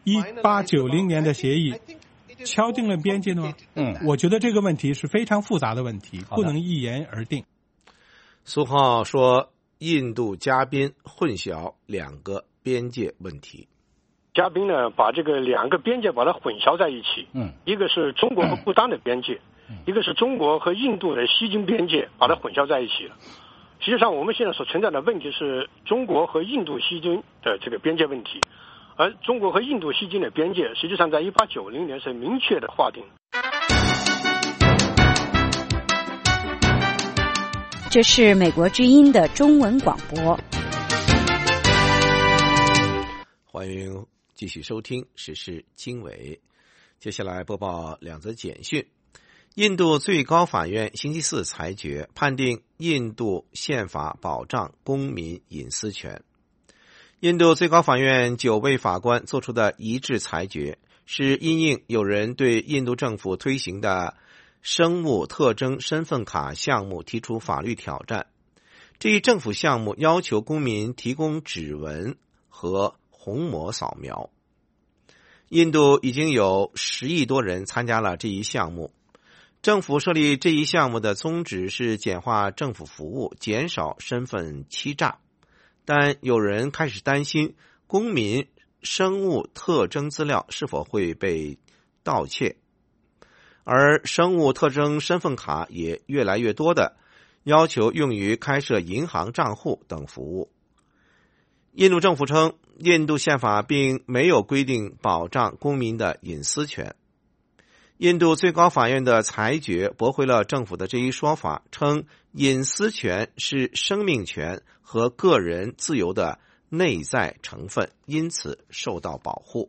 Speaker 22: 1890年的协议敲定了边界呢？我觉得这个问题是非常复杂的问题，不能一言而定。
Speaker 3: 苏浩说，印度嘉宾混淆两个边界问题。
Speaker 21: 嘉宾呢，把这个两个边界把它混淆在一起。一个是中国和不丹的边界，一个是中国和印度的西京边界，把它混淆在一起了。实际上我们现在所存在的问题是中国和印度西京的这个边界问题，而中国和印度西京的边界实际上在1890年是明确的划定。
Speaker 2: 这是美国之音的中文广播。
Speaker 3: 欢迎继续收听时事经纬。接下来播报两则简讯。印度最高法院星期四裁决，判定印度宪法保障公民隐私权。印度最高法院9位法官作出的一致裁决，是因应有人对印度政府推行的生物特征身份卡项目提出法律挑战。这一政府项目要求公民提供指纹和虹膜扫描。印度已经有10亿多人参加了这一项目。政府设立这一项目的宗旨是简化政府服务，减少身份欺诈。但有人开始担心公民生物特征资料是否会被盗窃。而生物特征身份卡也越来越多的要求用于开设银行账户等服务。印度政府称，印度宪法并没有规定保障公民的隐私权。印度最高法院的裁决驳回了政府的这一说法，称隐私权是生命权和个人自由的内在成分，因此受到保护。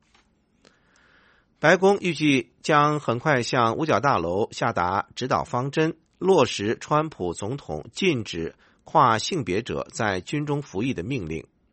Speaker 3: 白宫预计将很快向五角大楼下达指导方针，落实川普总统禁止跨性别者在军中服役的命令。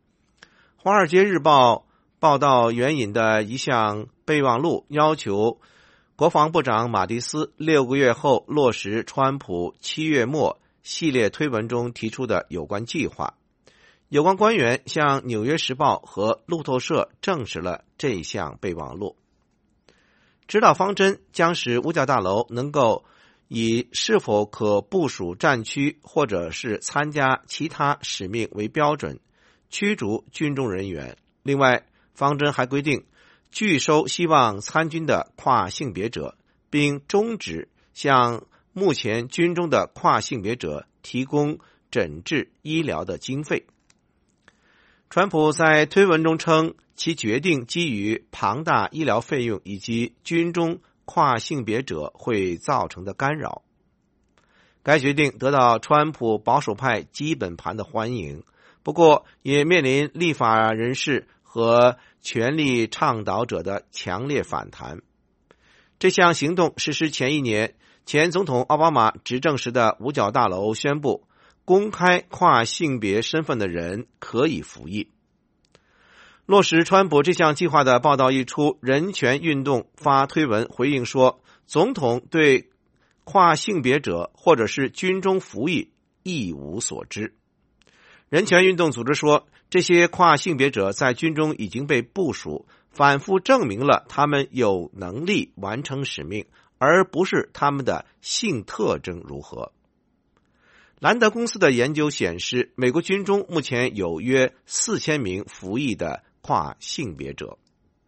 Speaker 3: 华尔街日报报道援引的一项备忘录要求国防部长马蒂斯6个月后落实川普7月末系列推文中提出的有关计划。有关官员向《纽约时报》和路透社证实了这项备忘录。指导方针将使五角大楼能够以是否可部署战区或者是参加其他使命为标准，驱逐军中人员。另外，方针还规定拒收希望参军的跨性别者，并终止向目前军中的跨性别者提供诊治医疗的经费。川普在推文中称，其决定基于庞大医疗费用以及军中跨性别者会造成的干扰。该决定得到川普保守派基本盘的欢迎，不过也面临立法人士和权力倡导者的强烈反弹。这项行动实施前一年，前总统奥巴马执政时的五角大楼宣布，公开跨性别身份的人可以服役。落实川普这项计划的报道一出，人权运动发推文回应说，总统对跨性别者或者是军中服役一无所知。人权运动组织说，这些跨性别者在军中已经被部署，反复证明了他们有能力完成使命，而不是他们的性特征如何。兰德公司的研究显示，美国军中目前有约4000名服役的跨性别者。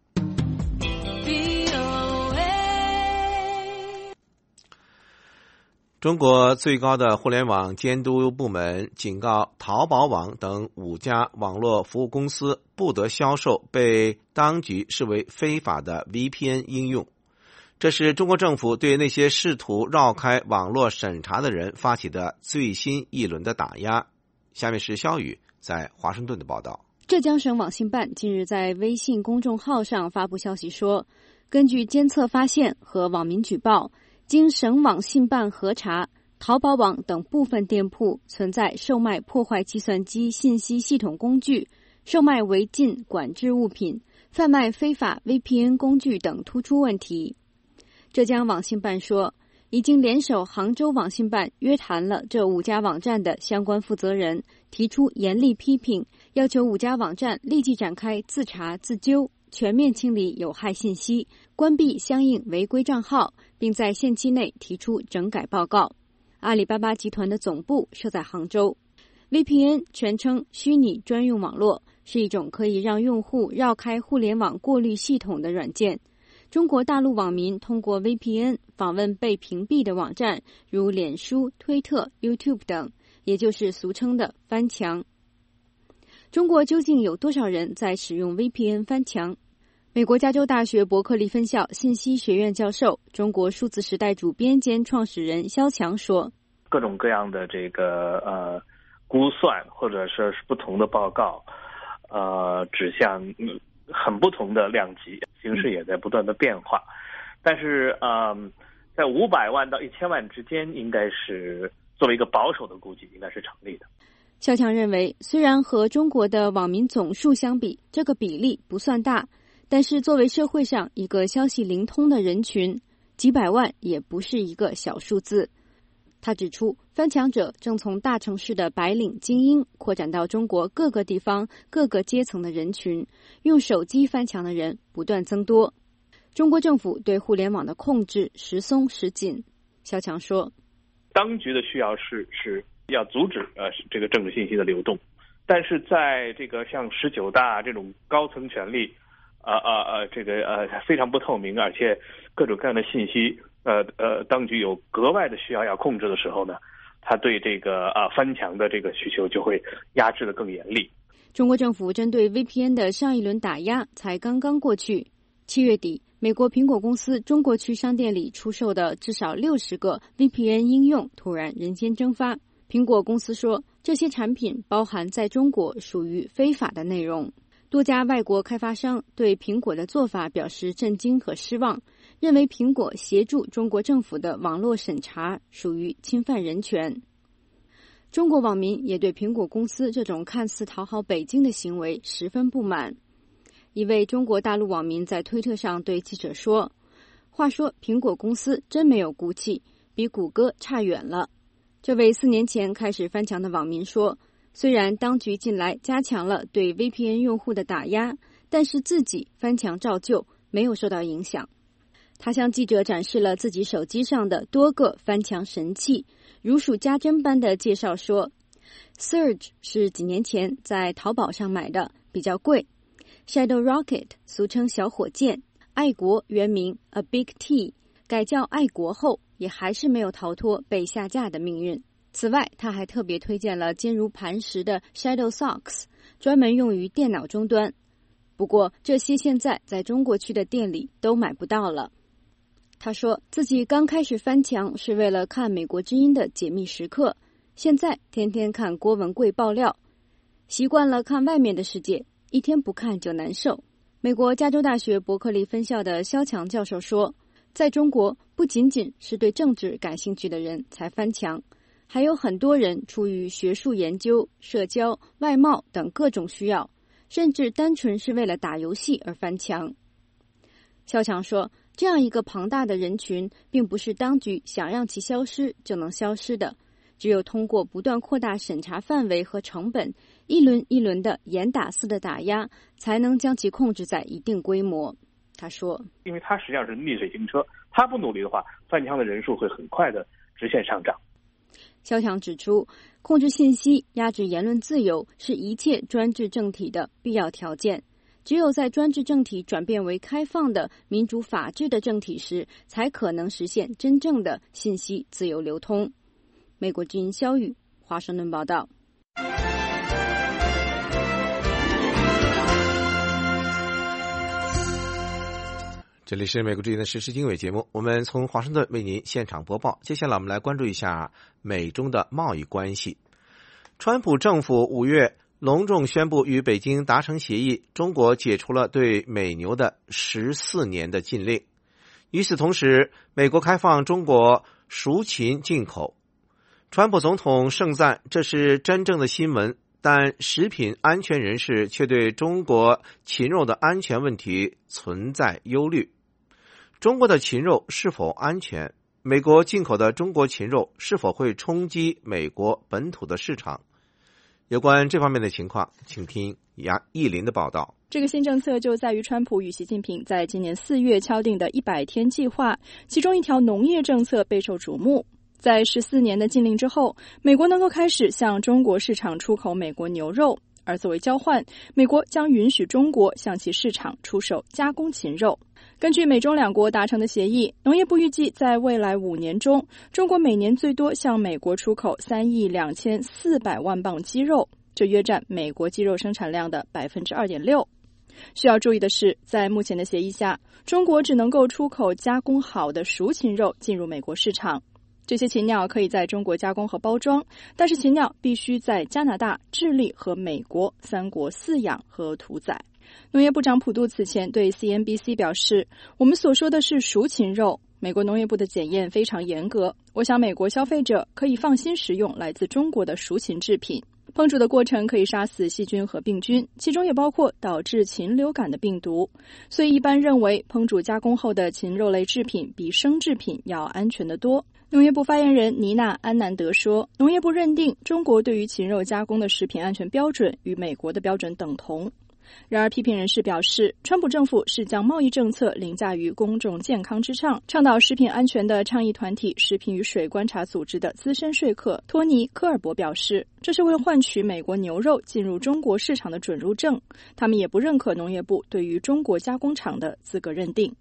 Speaker 3: 中国最高的互联网监督部门警告淘宝网等5家网络服务公司不得销售被当局视为非法的 VPN 应用。这是中国政府对那些试图绕开网络审查的人发起的最新一轮的打压。下面是肖宇在华盛顿的报道。
Speaker 6: 浙江省网信办近日在微信公众号上发布消息说，根据监测发现和网民举报，经省网信办核查，淘宝网等部分店铺存在售卖破坏计算机信息系统工具、售卖违禁管制物品、贩卖非法 VPN 工具等突出问题。浙江网信办说，已经联手杭州网信办约谈了这5家网站的相关负责人，提出严厉批评，要求5家网站立即展开自查自纠，全面清理有害信息，关闭相应违规账号，并在限期内提出整改报告。阿里巴巴集团的总部设在杭州。VPN 全称虚拟专用网络，是一种可以让用户绕开互联网过滤系统的软件。中国大陆网民通过 VPN 访问被屏蔽的网站，如脸书、推特、YouTube 等，也就是俗称的翻墙。中国究竟有多少人在使用 VPN 翻墙？美国加州大学伯克利分校信息学院教授、中国数字时代主编兼创始人肖强说，
Speaker 7: 各种各样的这个估算或者是不同的报告指向很不同的量级，形势也在不断的变化，但是在500万到1000万之间，应该是作为一个保守的估计，应该是成立的。
Speaker 6: 肖强认为，虽然和中国的网民总数相比，这个比例不算大，但是作为社会上一个消息灵通的人群，几百万也不是一个小数字。他指出，翻墙者正从大城市的白领精英扩展到中国各个地方各个阶层的人群，用手机翻墙的人不断增多。中国政府对互联网的控制时松时紧。肖强说，
Speaker 7: 当局的需要是要阻止这个政治信息的流动，但是在这个像19大这种高层权力非常不透明，而且各种各样的信息当局有格外的需要控制的时候呢，他对这个翻墙的这个需求就会压制得更严厉。
Speaker 6: 中国政府针对 VPN 的上一轮打压才刚刚过去。7月底，美国苹果公司中国区商店里出售的至少60个 VPN 应用突然人间蒸发。苹果公司说，这些产品包含在中国属于非法的内容。多家外国开发商对苹果的做法表示震惊和失望，认为苹果协助中国政府的网络审查属于侵犯人权。 中国网民也对苹果公司这种看似讨好北京的行为十分不满。一位中国大陆网民在推特上对记者说：“话说苹果公司真没有骨气，比谷歌差远了。”这位4年前开始翻墙的网民说，虽然当局近来加强了对 VPN 用户的打压，但是自己翻墙照旧，没有受到影响。他向记者展示了自己手机上的多个翻墙神器，如数家珍般的介绍说 Surge 是几年前在淘宝上买的，比较贵。 Shadow Rocket 俗称小火箭，爱国原名 A Big T， 改叫爱国后也还是没有逃脱被下架的命运。此外，他还特别推荐了坚如磐石的 Shadow Socks， 专门用于电脑终端。不过这些现在在中国区的店里都买不到了。他说自己刚开始翻墙是为了看美国之音的解密时刻，现在天天看郭文贵爆料，习惯了看外面的世界，一天不看就难受。美国加州大学伯克利分校的肖强教授说，在中国不仅仅是对政治感兴趣的人才翻墙，还有很多人出于学术研究、社交、外贸等各种需要，甚至单纯是为了打游戏而翻墙。肖强说，这样一个庞大的人群并不是当局想让其消失就能消失的，只有通过不断扩大审查范围和成本，一轮一轮的严打似的打压，才能将其控制在一定规模。他说，
Speaker 7: 因为它实际上是逆水行车，他不努力的话，翻墙的人数会很快的直线上涨。
Speaker 6: 肖强指出，控制信息、压制言论自由是一切专制政体的必要条件。只有在专制政体转变为开放的民主法治的政体时，才可能实现真正的信息自由流通。美国之音肖宇，华盛顿报道。
Speaker 3: 这里是美国之音的时事经纬节目，我们从华盛顿为您现场播报。接下来我们来关注一下美中的贸易关系。川普政府5月隆重宣布与北京达成协议，中国解除了对美牛的14年的禁令。与此同时，美国开放中国熟禽进口。川普总统盛赞这是真正的新闻，但食品安全人士却对中国禽肉的安全问题存在忧虑。中国的禽肉是否安全？美国进口的中国禽肉是否会冲击美国本土的市场？有关这方面的情况，请听易林的报道。
Speaker 9: 这个新政策就在于川普与习近平在今年4月敲定的100天计划，其中一条农业政策备受瞩目。在14年的禁令之后，美国能够开始向中国市场出口美国牛肉，而作为交换，美国将允许中国向其市场出售加工禽肉。根据美中两国达成的协议，农业部预计在未来5年中，中国每年最多向美国出口3亿2400万磅鸡肉，这约占美国鸡肉生产量的 2.6%。需要注意的是，在目前的协议下，中国只能够出口加工好的熟禽肉进入美国市场。这些禽鸟可以在中国加工和包装，但是禽鸟必须在加拿大、智利和美国3国饲养和屠宰。农业部长普杜此前对 CNBC 表示，我们所说的是熟禽肉，美国农业部的检验非常严格，我想美国消费者可以放心食用来自中国的熟禽制品。烹煮的过程可以杀死细菌和病菌，其中也包括导致禽流感的病毒，所以一般认为烹煮加工后的禽肉类制品比生制品要安全得多。农业部发言人妮娜·安南德说，农业部认定中国对于禽肉加工的食品安全标准与美国的标准等同。然而批评人士表示，川普政府是将贸易政策凌驾于公众健康之上。倡导食品安全的倡议团体食品与水观察组织的资深说客托尼·科尔伯表示，这是为了换取美国牛肉进入中国市场的准入证。他们也不认可农业部对于中国加工厂的资格认定。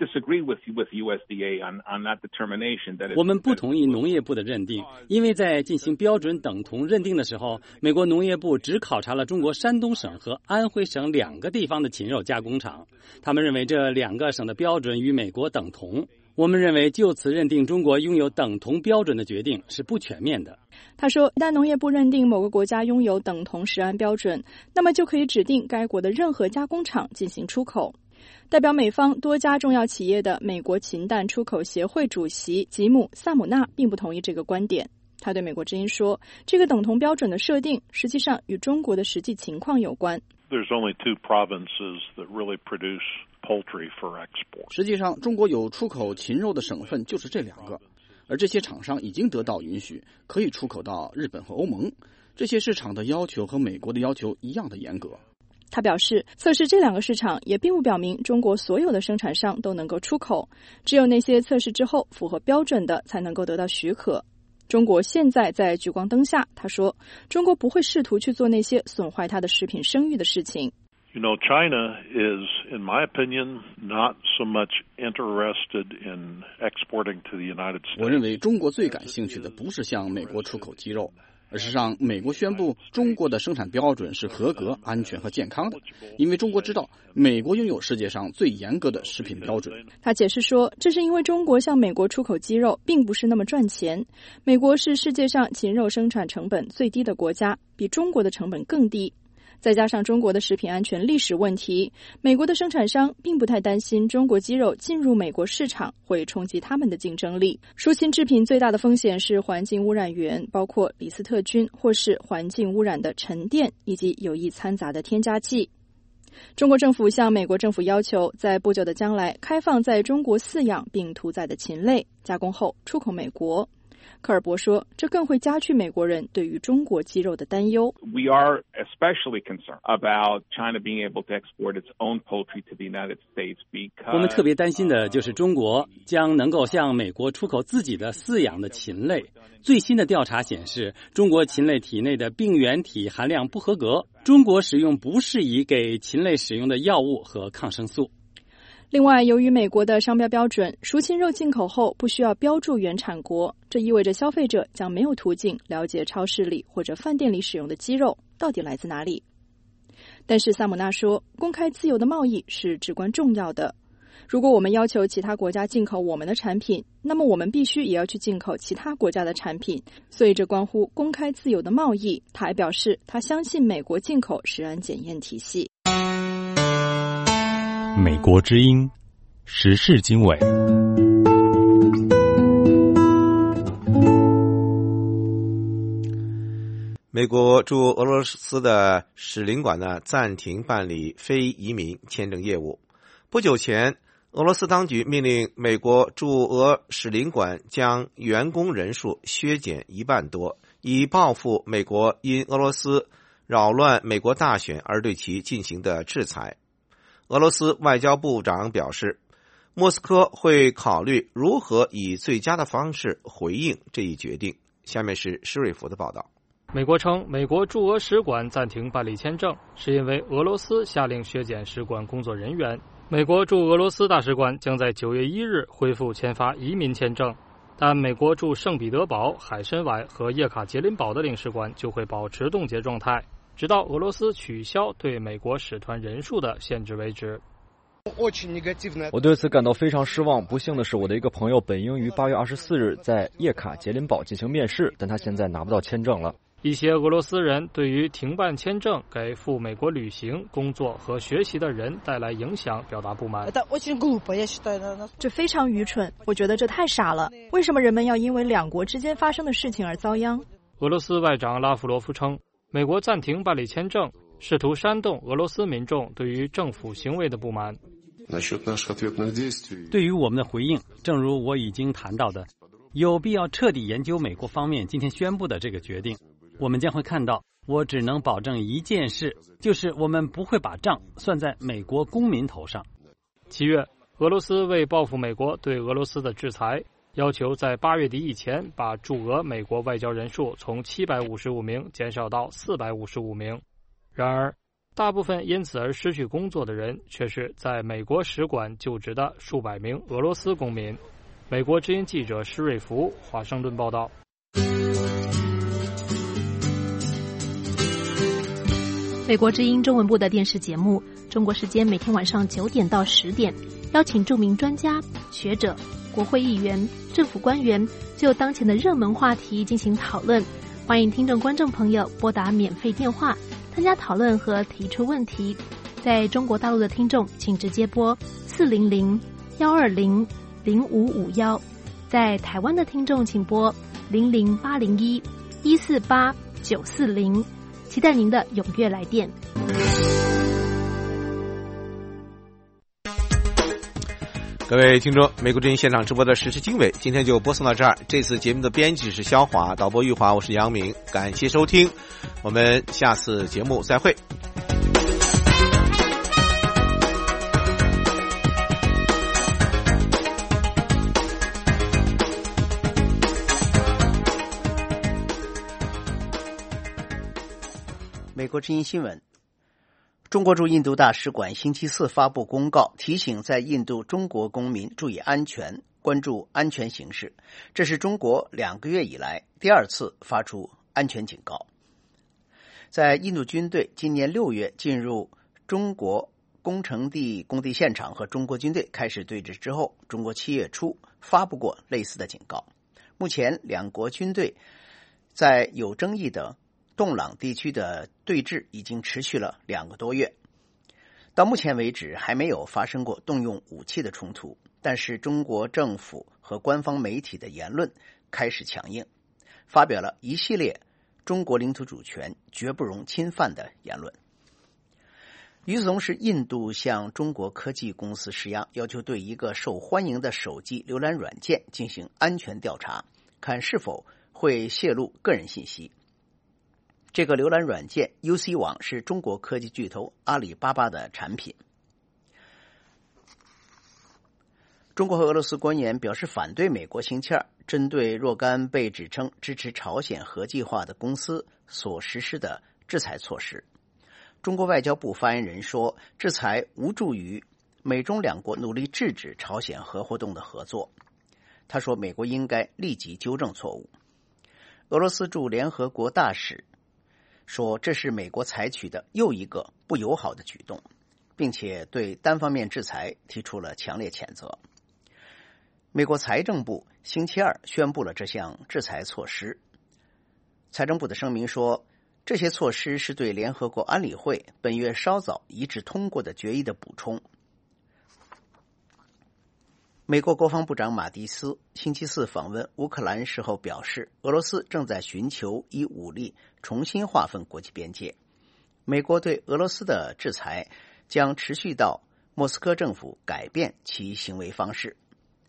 Speaker 5: 我们不同意农业部的认定，因为在进行标准等同认定的时候，美国农业部只考察了中国山东省和安徽省2个地方的禽肉加工厂，他们认为这2个省的标准与美国等同。我们认为就此认定中国拥有等同标准的决定是不全面的。
Speaker 9: 他说，一旦农业部认定某个国家拥有等同食安标准，那么就可以指定该国的任何加工厂进行出口。代表美方多家重要企业的美国禽蛋出口协会主席吉姆·萨姆纳并不同意这个观点。 他对美国之音说，这个等同标准的设定实际上与中国的实际情况有关。
Speaker 10: There's only 2 provinces that really produce poultry for export.
Speaker 11: 实际上，中国有出口禽肉的省份就是这2个，而这些厂商已经得到允许，可以出口到日本和欧盟。这些市场的要求和美国的要求一样的严格。
Speaker 9: 他表示，测试这2个市场也并不表明中国所有的生产商都能够出口，只有那些测试之后符合标准的才能够得到许可。中国现在在聚光灯下，他说，中国不会试图去做那些损坏他的食品声誉的事情。
Speaker 10: You know, China is, in my opinion, not so much interested in exporting to the United States.
Speaker 11: 我认为中国最感兴趣的不是向美国出口鸡肉，而是让美国宣布中国的生产标准是合格、安全和健康的，因为中国知道美国拥有世界上最严格的食品标准。
Speaker 9: 他解释说，这是因为中国向美国出口鸡肉并不是那么赚钱，美国是世界上禽肉生产成本最低的国家，比中国的成本更低。再加上中国的食品安全历史问题，美国的生产商并不太担心中国鸡肉进入美国市场会冲击他们的竞争力。蔬禽制品最大的风险是环境污染源，包括李斯特菌或是环境污染的沉淀以及有意掺杂的添加剂。中国政府向美国政府要求，在不久的将来开放在中国饲养并屠宰的禽类，加工后出口美国。科尔伯说，这更会加剧美国人对于中国鸡肉的担忧。
Speaker 23: We are especially concerned about China being able to export its own poultry to the United States because
Speaker 5: 我们特别担心的就是中国将能够向美国出口自己的饲养的禽类。最新的调查显示，中国禽类体内的病原体含量不合格，中国使用不适宜给禽类使用的药物和抗生素。
Speaker 9: 另外，由于美国的商标标准，熟禽肉进口后不需要标注原产国，这意味着消费者将没有途径了解超市里或者饭店里使用的鸡肉到底来自哪里。但是萨姆纳说，公开自由的贸易是至关重要的。如果我们要求其他国家进口我们的产品，那么我们必须也要去进口其他国家的产品，所以这关乎公开自由的贸易。他还表示，他相信美国进口食安检验体系。
Speaker 15: 美国之音时事经纬。
Speaker 3: 美国驻俄罗斯的使领馆呢暂停办理非移民签证业务。不久前，俄罗斯当局命令美国驻俄使领馆将员工人数削减1半多，以报复美国因俄罗斯扰乱美国大选而对其进行的制裁。俄罗斯外交部长表示，莫斯科会考虑如何以最佳的方式回应这一决定。下面是施瑞福的报道。
Speaker 1: 美国称，美国驻俄使馆暂停办理签证，是因为俄罗斯下令削减使馆工作人员。美国驻俄罗斯大使馆将在9月1日恢复签发移民签证，但美国驻圣彼得堡、海参崴和叶卡捷琳堡的领事馆就会保持冻结状态，直到俄罗斯取消对美国使团人数的限制为止。
Speaker 24: 我对此感到非常失望。不幸的是，我的一个朋友本应于8月24日在叶卡捷琳堡进行面试，但他现在拿不到签证了。
Speaker 1: 一些俄罗斯人对于停办签证给赴美国旅行、工作和学习的人带来影响表达不满。
Speaker 9: 这非常愚蠢，我觉得这太傻了。为什么人们要因为两国之间发生的事情而遭殃？
Speaker 1: 俄罗斯外长拉夫罗夫称，美国暂停办理签证，试图煽动俄罗斯民众对于政府行为的不满。
Speaker 5: 对于我们的回应，正如我已经谈到的，有必要彻底研究美国方面今天宣布的这个决定。我们将会看到，我只能保证一件事，就是我们不会把账算在美国公民头上。
Speaker 1: 7月，俄罗斯为报复美国对俄罗斯的制裁，要求在8月底以前把驻俄美国外交人数从755名减少到455名。然而，大部分因此而失去工作的人却是在美国使馆就职的数百名俄罗斯公民。美国之音记者施瑞福，华盛顿报道。
Speaker 25: 美国之音中文部的电视节目，中国时间每天晚上9点到10点，邀请著名专家、学者、国会议员、政府官员就当前的热门话题进行讨论。欢迎听众观众朋友拨打免费电话参加讨论和提出问题。在中国大陆的听众请直接拨400-120-0551，在台湾的听众请拨 008011489440，期待您的踊跃来电。
Speaker 3: 各位听众，美国之音现场直播的时事经纬今天就播送到这儿。这次节目的编辑是肖华，导播玉华，我是杨明，感谢收听，我们下次节目再会。
Speaker 4: 美国之音新闻，中国驻印度大使馆星期四发布公告，提醒在印度中国公民注意安全，关注安全形势。这是中国2个月以来第2次发出安全警告。在印度军队今年6月进入中国工程地工地现场和中国军队开始对峙之后，中国7月初发布过类似的警告。目前两国军队在有争议的洞朗地区的对峙已经持续了2个多月，到目前为止还没有发生过动用武器的冲突，但是中国政府和官方媒体的言论开始强硬，发表了一系列中国领土主权绝不容侵犯的言论。与此同时，印度向中国科技公司施压，要求对一个受欢迎的手机浏览软件进行安全调查，看是否会泄露个人信息。这个浏览软件 UC 网是中国科技巨头阿里巴巴的产品。中国和俄罗斯官员表示反对美国星期二针对若干被指称支持朝鲜核计划的公司所实施的制裁措施。中国外交部发言人说，制裁无助于美中两国努力制止朝鲜核活动的合作。他说，美国应该立即纠正错误。俄罗斯驻联合国大使说，这是美国采取的又一个不友好的举动，并且对单方面制裁提出了强烈谴责。美国财政部星期二宣布了这项制裁措施。财政部的声明说，这些措施是对联合国安理会本月稍早一致通过的决议的补充。美国国防部长马蒂斯星期四访问乌克兰时候表示，俄罗斯正在寻求以武力重新划分国际边界。美国对俄罗斯的制裁将持续到莫斯科政府改变其行为方式。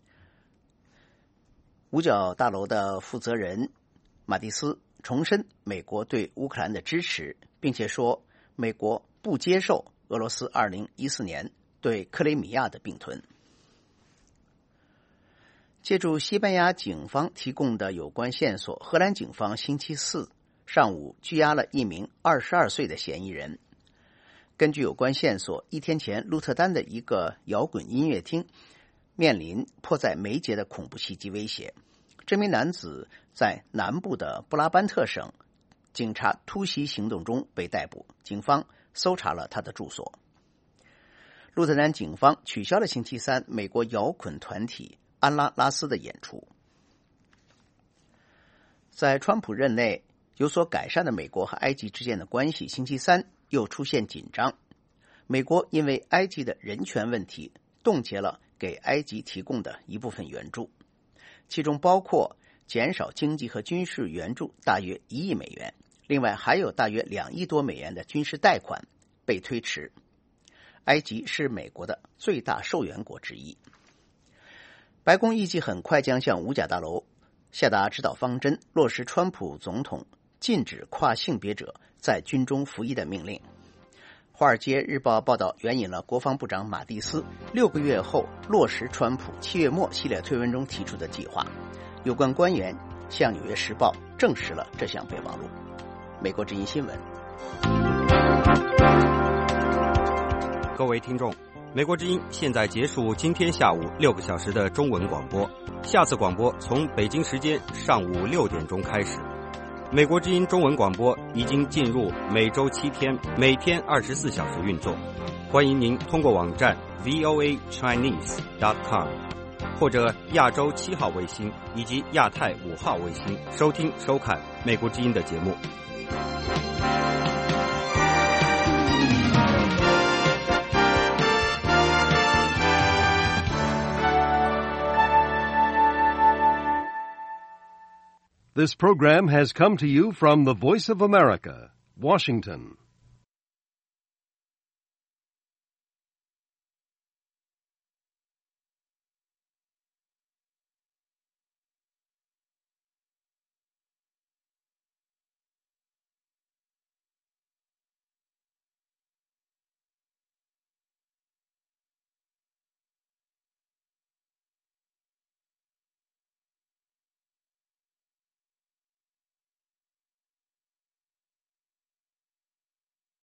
Speaker 4: 五角大楼的负责人马蒂斯重申美国对乌克兰的支持，并且说美国不接受俄罗斯2014年对克里米亚的并吞。借助西班牙警方提供的有关线索，荷兰警方星期四上午拘押了一名22岁的嫌疑人。根据有关线索，一天前鹿特丹的一个摇滚音乐厅面临迫在眉睫的恐怖袭击威胁。这名男子在南部的布拉班特省警察突袭行动中被逮捕，警方搜查了他的住所。鹿特丹警方取消了星期三美国摇滚团体安拉拉斯的演出。在川普任内有所改善的美国和埃及之间的关系，星期三又出现紧张。美国因为埃及的人权问题冻结了给埃及提供的一部分援助，其中包括减少经济和军事援助大约1亿美元，另外还有大约2亿多美元的军事贷款被推迟。埃及是美国的最大受援国之一。白宫预计很快将向五角大楼下达指导方针，落实川普总统禁止跨性别者在军中服役的命令。华尔街日报报道援引了国防部长马蒂斯6个月后落实川普7月末系列推文中提出的计划。有关官员向纽约时报证实了这项备忘录。美国之音新闻。
Speaker 8: 各位听众，美国之音现在结束今天下午6个小时的中文广播，下次广播从北京时间上午6点钟开始。美国之音中文广播已经进入每周7天，每天24小时运作。欢迎您通过网站 voachinese.com 或者亚洲7号卫星以及亚太5号卫星收听收看美国之音的节目。
Speaker 12: This program has come to you from the Voice of America, Washington.